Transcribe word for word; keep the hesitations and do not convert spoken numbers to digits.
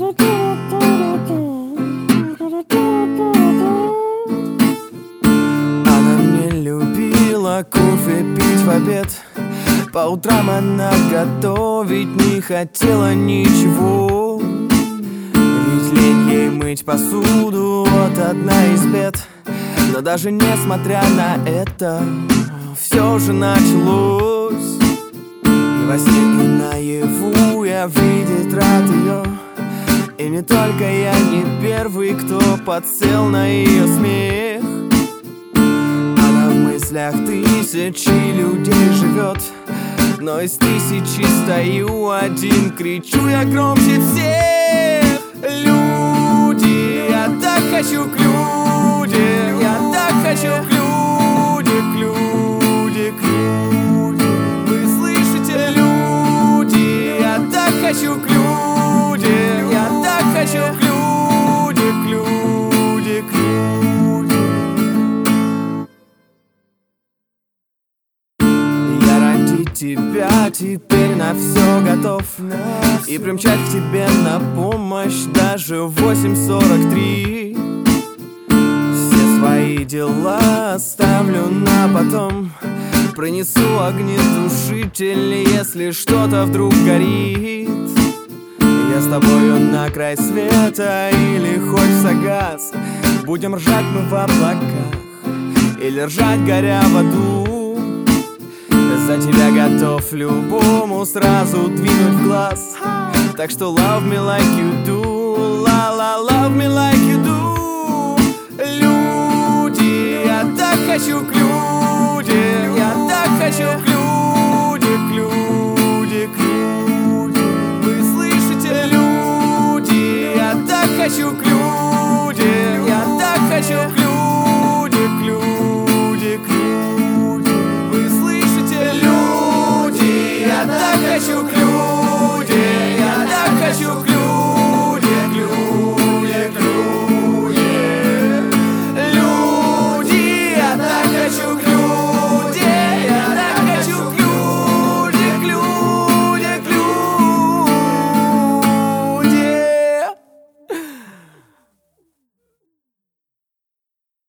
Она не любила кофе пить в обед. По утрам она готовить не хотела ничего. Ведь лень ей мыть посуду, вот одна из бед. Но даже несмотря на это, все же началось. И во сне, и наяву я видеть рад ее. И не только я, не первый, кто подсел на ее смех. Она в мыслях тысячи людей живет, но из тысячи стою один, кричу я громче всех. Люди, я так хочу к людям, я так хочу к людям, к людям, к людям. Вы слышите, люди, я так хочу к людям, я так хочу к людям, к людям, к людям. Я ради тебя теперь на все готов, и примчать к тебе на помощь даже в восемь сорок три. Все свои дела оставлю на потом, принесу огнетушитель, если что-то вдруг горит. Я с тобою на край света или хоть в Сагаз. Будем ржать мы в облаках или ржать, горя в аду. За тебя готов любому сразу двинуть в глаз. Так что love me like you do, la-la, love me like you do. Люди, я так хочу к людям, я так хочу к людям, к людям, к людям. Вы слышите, люди, я так хочу к людям, я так хочу к людям, к людям, к людям. Вы слышите, люди, я так хочу к людям.